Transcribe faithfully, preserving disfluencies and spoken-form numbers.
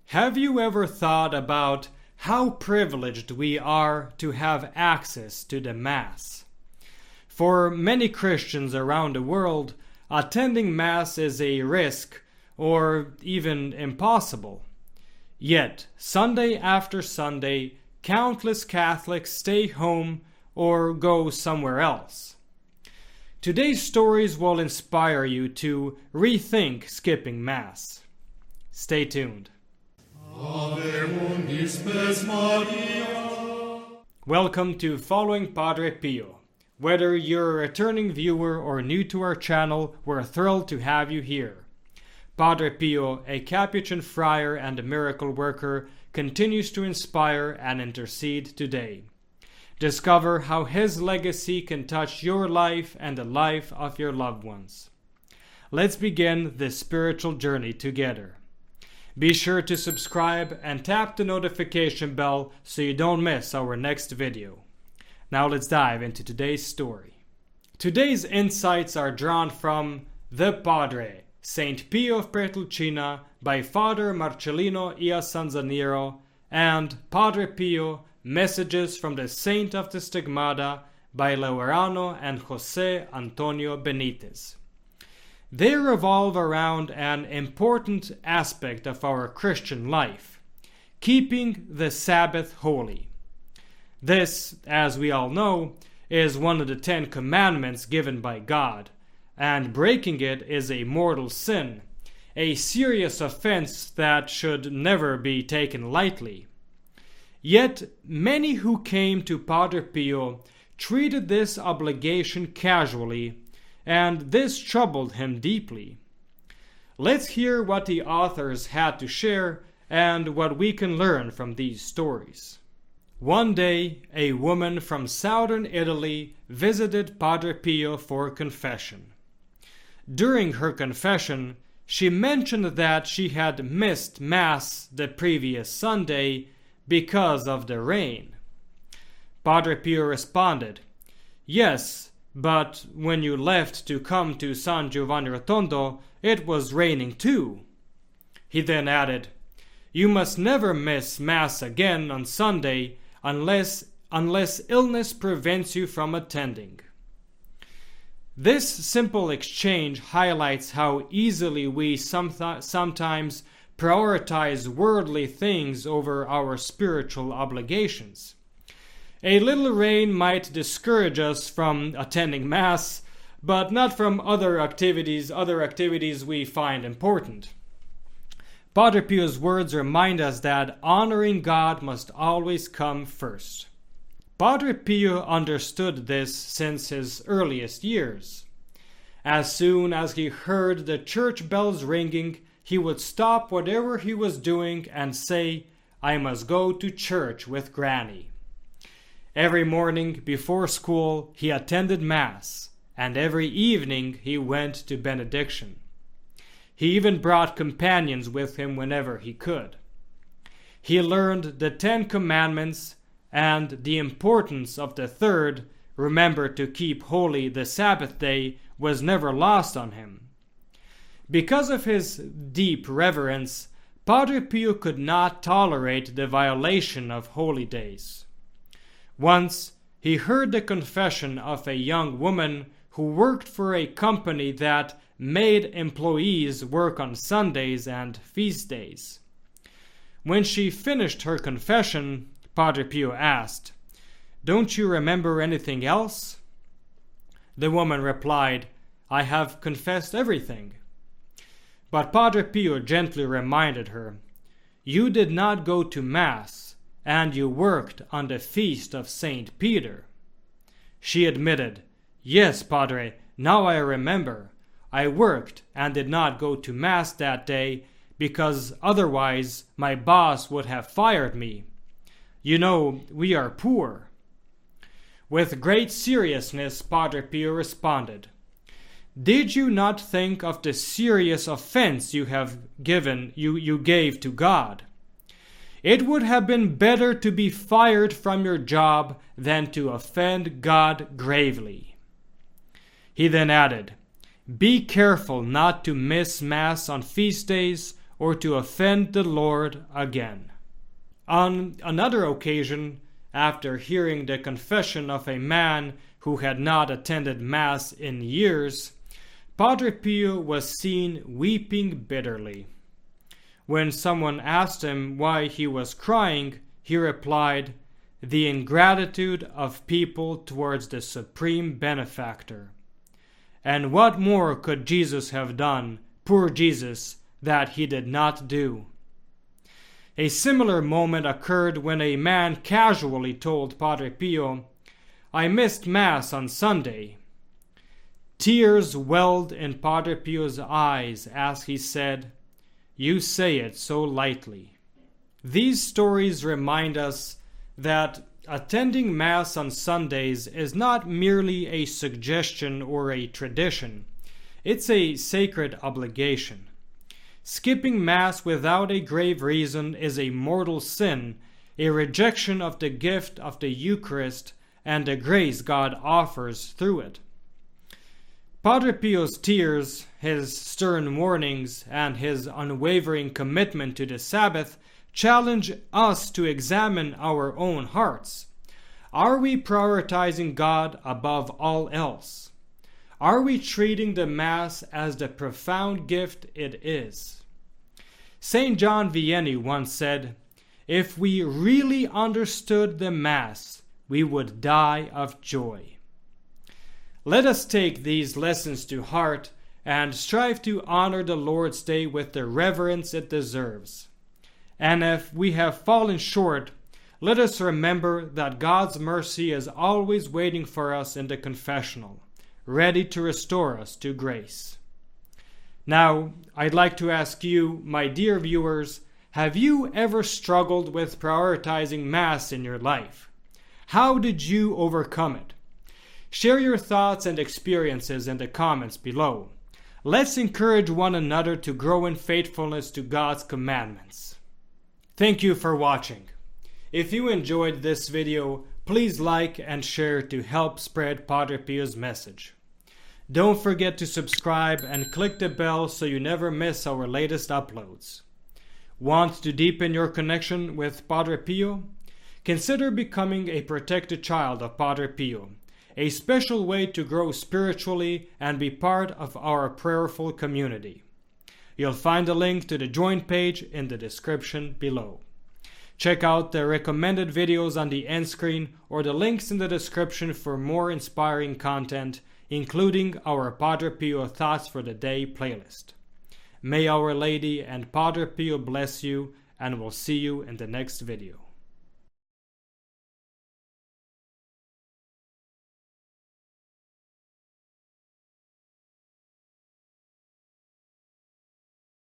Have you ever thought about how privileged we are to have access to the Mass? For many Christians around the world, attending Mass is a risk or even impossible. Yet, Sunday after Sunday, countless Catholics stay home or go somewhere else. Today's stories will inspire you to rethink skipping Mass. Stay tuned. Welcome to Following Padre Pio. Whether you're a returning viewer or new to our channel, we're thrilled to have you here. Padre Pio, a Capuchin friar and a miracle worker, continues to inspire and intercede today. Discover how his legacy can touch your life and the life of your loved ones. Let's begin this spiritual journey together. Be sure to subscribe and tap the notification bell so you don't miss our next video. Now let's dive into today's story. Today's insights are drawn from The Padre, Saint Pio of Pietrelcina by Father Marcellino Iasanzaniero, and Padre Pio, Messages from the Saint of the Stigmata by Laureano and José Antonio Benítez. They revolve around an important aspect of our Christian life, keeping the Sabbath holy. This, as we all know, is one of the Ten Commandments given by God, and breaking it is a mortal sin, a serious offense that should never be taken lightly. Yet many who came to Padre Pio treated this obligation casually, and this troubled him deeply. Let's hear what the authors had to share and what we can learn from these stories. One day, a woman from southern Italy visited Padre Pio for confession. During her confession, she mentioned that she had missed Mass the previous Sunday because of the rain. Padre Pio responded, "Yes, but when you left to come to San Giovanni Rotondo, it was raining too." He then added, "You must never miss Mass again on Sunday unless, unless illness prevents you from attending." This simple exchange highlights how easily we somth- sometimes prioritize worldly things over our spiritual obligations. A little rain might discourage us from attending Mass, but not from other activities, other activities we find important. Padre Pio's words remind us that honoring God must always come first. Padre Pio understood this since his earliest years. As soon as he heard the church bells ringing, he would stop whatever he was doing and say, "I must go to church with Granny." Every morning before school he attended Mass, and every evening he went to benediction. He even brought companions with him whenever he could. He learned the Ten Commandments, and the importance of the third, remember to keep holy the Sabbath day, was never lost on him. Because of his deep reverence, Padre Pio could not tolerate the violation of holy days. Once, he heard the confession of a young woman who worked for a company that made employees work on Sundays and feast days. When she finished her confession, Padre Pio asked, "Don't you remember anything else?" The woman replied, "I have confessed everything." But Padre Pio gently reminded her, "You did not go to Mass, and you worked on the feast of Saint Peter." She admitted, "Yes, Padre, now I remember. I worked and did not go to Mass that day because otherwise my boss would have fired me. You know, we are poor." With great seriousness, Padre Pio responded, "Did you not think of the serious offense you have given you, you gave to God? It would have been better to be fired from your job than to offend God gravely." He then added, "Be careful not to miss Mass on feast days or to offend the Lord again. On another occasion, after hearing the confession of a man who had not attended Mass in years, Padre Pio was seen weeping bitterly. When someone asked him why he was crying, he replied, "The ingratitude of people towards the supreme benefactor." And what more could Jesus have done, poor Jesus, that he did not do? A similar moment occurred when a man casually told Padre Pio, "I missed Mass on Sunday." Tears welled in Padre Pio's eyes as he said, "You say it so lightly." These stories remind us that attending Mass on Sundays is not merely a suggestion or a tradition. It's a sacred obligation. Skipping Mass without a grave reason is a mortal sin, a rejection of the gift of the Eucharist and the grace God offers through it. Padre Pio's tears, his stern warnings, and his unwavering commitment to the Sabbath challenge us to examine our own hearts. Are we prioritizing God above all else? Are we treating the Mass as the profound gift it is? Saint John Vianney once said, "If we really understood the Mass, we would die of joy." Let us take these lessons to heart and strive to honor the Lord's Day with the reverence it deserves. And if we have fallen short, let us remember that God's mercy is always waiting for us in the confessional, ready to restore us to grace. Now, I'd like to ask you, my dear viewers, have you ever struggled with prioritizing Mass in your life? How did you overcome it? Share your thoughts and experiences in the comments below. Let's encourage one another to grow in faithfulness to God's commandments. Thank you for watching. If you enjoyed this video, please like and share to help spread Padre Pio's message. Don't forget to subscribe and click the bell so you never miss our latest uploads. Want to deepen your connection with Padre Pio? Consider becoming a protected child of Padre Pio, a special way to grow spiritually and be part of our prayerful community. You'll find a link to the Join page in the description below. Check out the recommended videos on the end screen or the links in the description for more inspiring content, including our Padre Pio Thoughts for the Day playlist. May Our Lady and Padre Pio bless you, and we'll see you in the next video.